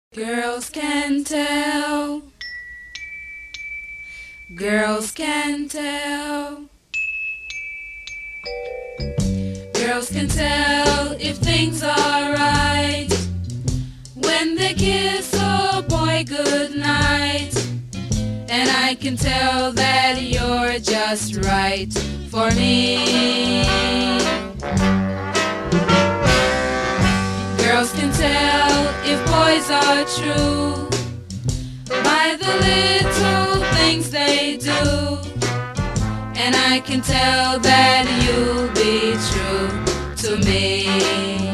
Girls can tell, girls can tell, girls can tell if things are right when they kiss a boy goodnight. And I can tell that you're just right for me. Girls can tell if boys are true by the little things they do. And I can tell that you'll be true to me.